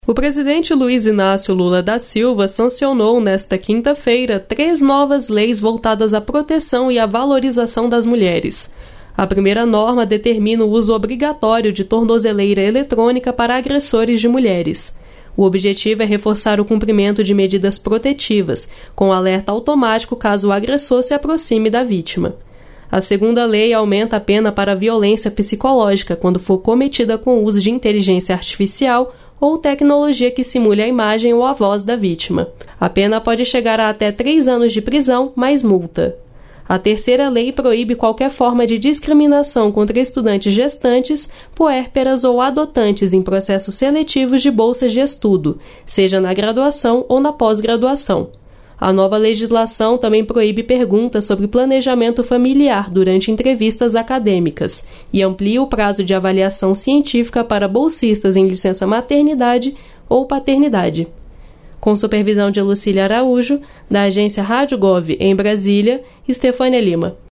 O presidente Luiz Inácio Lula da Silva sancionou nesta quinta-feira 3 novas leis voltadas à proteção e à valorização das mulheres. A primeira norma determina o uso obrigatório de tornozeleira eletrônica para agressores de mulheres. O objetivo é reforçar o cumprimento de medidas protetivas, com alerta automático caso o agressor se aproxime da vítima. A segunda lei aumenta a pena para violência psicológica quando for cometida com o uso de inteligência artificial ou tecnologia que simule a imagem ou a voz da vítima. A pena pode chegar a até 3 anos de prisão, mais multa. A terceira lei proíbe qualquer forma de discriminação contra estudantes gestantes, puérperas ou adotantes em processos seletivos de bolsas de estudo, seja na graduação ou na pós-graduação. A nova legislação também proíbe perguntas sobre planejamento familiar durante entrevistas acadêmicas e amplia o prazo de avaliação científica para bolsistas em licença maternidade ou paternidade. Com supervisão de Lucília Araújo, da agência Rádio Gov em Brasília, Estefânia Lima.